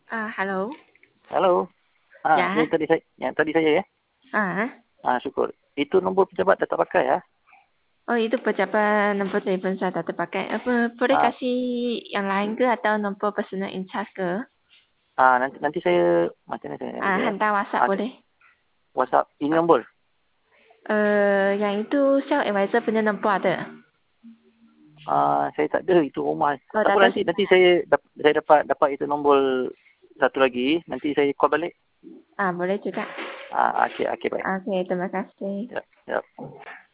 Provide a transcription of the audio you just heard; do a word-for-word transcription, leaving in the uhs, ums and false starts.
Ah, halo. Halo. Ah, Ya. ini tadi saya, yang tadi saya ya. Ah. Ah, syukur. Itu nombor pejabat dah tak pakai ya. Oh, itu pejabat nombor telefon saya tak terpakai. Apa boleh Ah, kasih yang lain ke atau nombor personal in charge ke? ah nanti nanti saya macam mana saya Ah, ya. hantar WhatsApp Ah, boleh. WhatsApp ini Ah, nombor. eh, yang itu sales advisor punya nombor ada. Ah, saya tak ada itu rumah. Oh, Tak tak apa tahu. nanti nanti saya dap, saya dapat dapat itu nombor satu lagi. Nanti saya call balik. Ah, boleh juga. Ah, okey okey baik. Okey, terima kasih. Ya, ya.